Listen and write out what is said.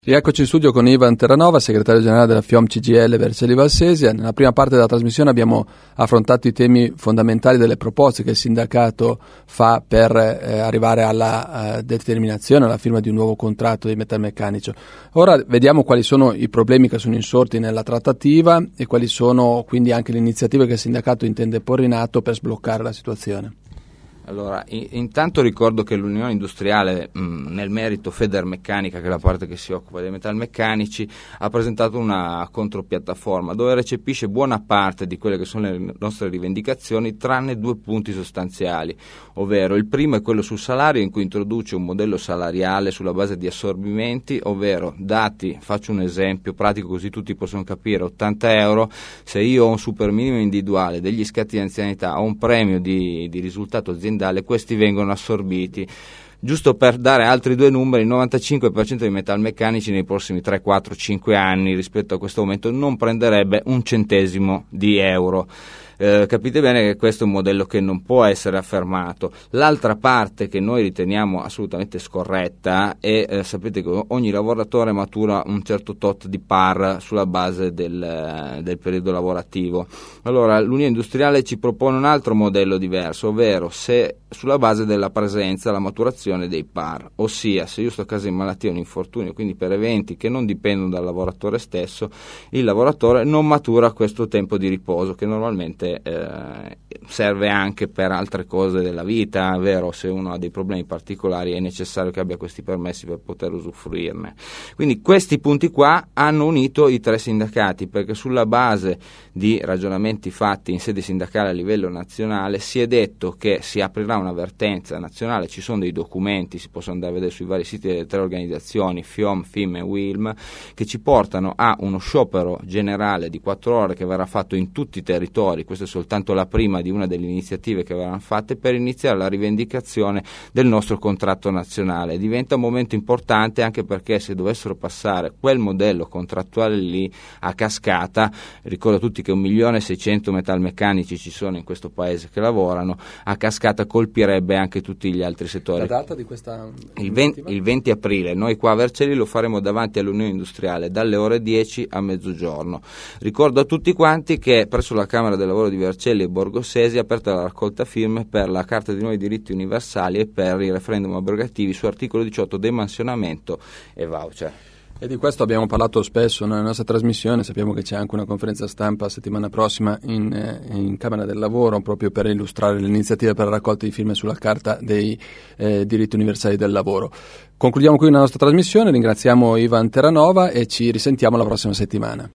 Rieccoci in studio con Ivan Terranova, segretario generale della FIOM CGIL Vercelli Valsesia. Nella prima parte della trasmissione abbiamo affrontato i temi fondamentali delle proposte che il sindacato fa per arrivare alla determinazione, alla firma di un nuovo contratto di metalmeccanico. Ora vediamo quali sono i problemi che sono insorti nella trattativa e quali sono quindi anche le iniziative che il sindacato intende porre in atto per sbloccare la situazione. Allora, intanto ricordo che l'Unione Industriale, nel merito Federmeccanica, che è la parte che si occupa dei metalmeccanici, ha presentato una contropiattaforma dove recepisce buona parte di quelle che sono le nostre rivendicazioni, tranne due punti sostanziali, ovvero il primo è quello sul salario, in cui introduce un modello salariale sulla base di assorbimenti, ovvero dati, faccio un esempio pratico così tutti possono capire, 80 euro, se io ho un super minimo individuale, degli scatti di anzianità, ho un premio di risultato aziendale, questi vengono assorbiti. Giusto per dare altri due numeri, il 95% dei metalmeccanici nei prossimi 3, 4, 5 anni rispetto a questo momento non prenderebbe un centesimo di euro. Capite bene che questo è un modello che non può essere affermato. L'altra parte che noi riteniamo assolutamente scorretta è, sapete che ogni lavoratore matura un certo tot di PAR sulla base del periodo lavorativo. Allora l'Unione Industriale ci propone un altro modello diverso, ovvero se sulla base della presenza, la maturazione dei PAR, ossia se io sto a casa in malattia o in infortunio, quindi per eventi che non dipendono dal lavoratore stesso, il lavoratore non matura questo tempo di riposo che normalmente serve anche per altre cose della vita, vero? Se uno ha dei problemi particolari è necessario che abbia questi permessi per poter usufruirne. Quindi questi punti qua hanno unito i tre sindacati, perché sulla base di ragionamenti fatti in sede sindacale a livello nazionale si è detto che si aprirà un'avvertenza nazionale, ci sono dei documenti, si possono andare a vedere sui vari siti delle tre organizzazioni, FIOM, FIM e WILM, che ci portano a uno sciopero generale di 4 ore che verrà fatto in tutti i territori. Questa è soltanto la prima di una delle iniziative che verranno fatte per iniziare la rivendicazione del nostro contratto nazionale. Diventa un momento importante anche perché se dovessero passare quel modello contrattuale lì a cascata, ricordo a tutti che 1.600.000 metalmeccanici ci sono in questo paese che lavorano, a cascata colpirebbe anche tutti gli altri settori. La data di questa il 20 aprile, noi qua a Vercelli lo faremo davanti all'Unione Industriale dalle ore 10 a mezzogiorno. Ricordo a tutti quanti che presso la Camera del Lavoro di Vercelli e Borgo Sesi è aperta la raccolta firme per la Carta dei Nuovi Diritti Universali e per i referendum abrogativi su articolo 18 demansionamento e voucher. E di questo abbiamo parlato spesso nella nostra trasmissione, sappiamo che c'è anche una conferenza stampa settimana prossima in Camera del Lavoro proprio per illustrare l'iniziativa per la raccolta di firme sulla Carta dei diritti universali del lavoro. Concludiamo qui la nostra trasmissione, ringraziamo Ivan Terranova e ci risentiamo la prossima settimana.